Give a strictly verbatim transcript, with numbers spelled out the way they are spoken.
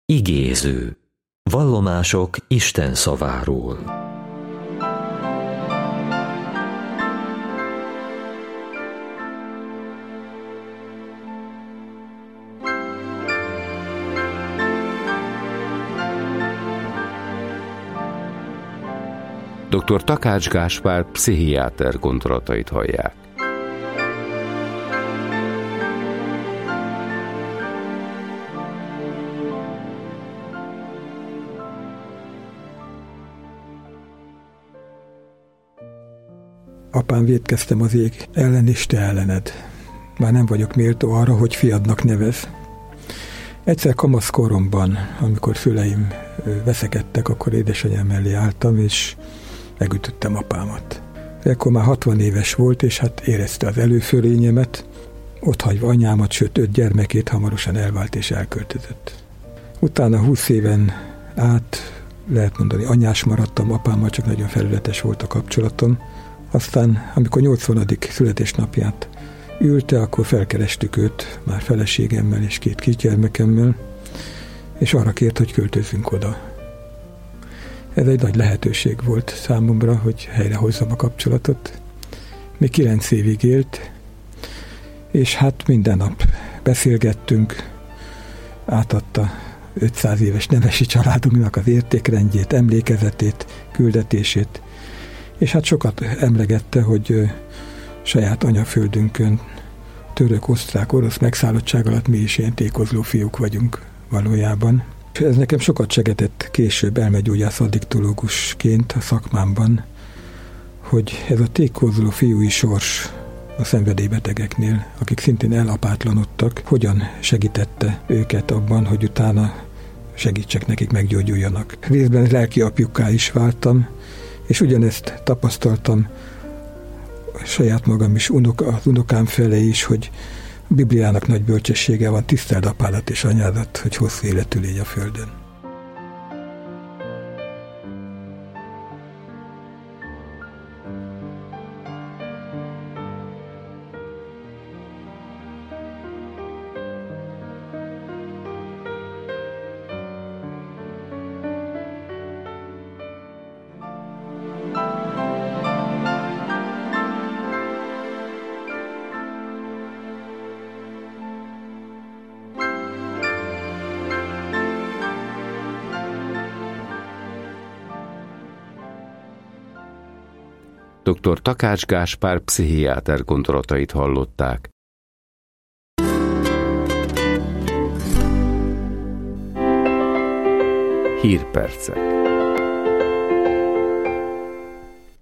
Igéző. Vallomások Isten szaváról. doktor Takács Gáspár pszichiáter gondolatait hallják. Apám, vétkeztem az ég ellen és te ellened. Már nem vagyok méltó arra, hogy fiadnak nevez. Egyszer kamaszkoromban, amikor szüleim veszekedtek, akkor édesanyám mellé álltam, és megütöttem apámat. Ekkor már hatvan éves volt, és hát érezte az előfölényemet, otthagyva anyámat, sőt öt gyermekét hamarosan elvált és elköltözött. Utána húsz éven át, lehet mondani, anyás maradtam, apámmal csak nagyon felületes volt a kapcsolatom. Aztán, amikor nyolcvanadik születésnapját ülte, akkor felkerestük őt, már feleségemmel és két kisgyermekemmel, és arra kért, hogy költözzünk oda. Ez egy nagy lehetőség volt számomra, hogy helyrehozzam a kapcsolatot. Még kilenc évig élt, és hát minden nap beszélgettünk, átadta ötszáz éves nemesi családunknak az értékrendjét, emlékezetét, küldetését, és hát sokat emlegette, hogy saját anyaföldünkön török, osztrák, orosz megszállottság alatt mi is ilyen tékozló fiúk vagyunk valójában. Ez nekem sokat segített később elmegyógyász addiktológusként a szakmámban, hogy ez a tékozló fiúi sors a szenvedélybetegeknél, akik szintén elapátlanodtak, hogyan segítette őket abban, hogy utána segítsek nekik meggyógyuljanak. Részben lelki apjukká is váltam, és ugyanezt tapasztaltam saját magam is, unoka, az unokám felé is, hogy a Bibliának nagy bölcsessége van, tiszteld apádat és anyádat, hogy hosszú életű légy a földön. doktor Takács Gáspár pszichiáter gondolatait hallották. Hírpercek.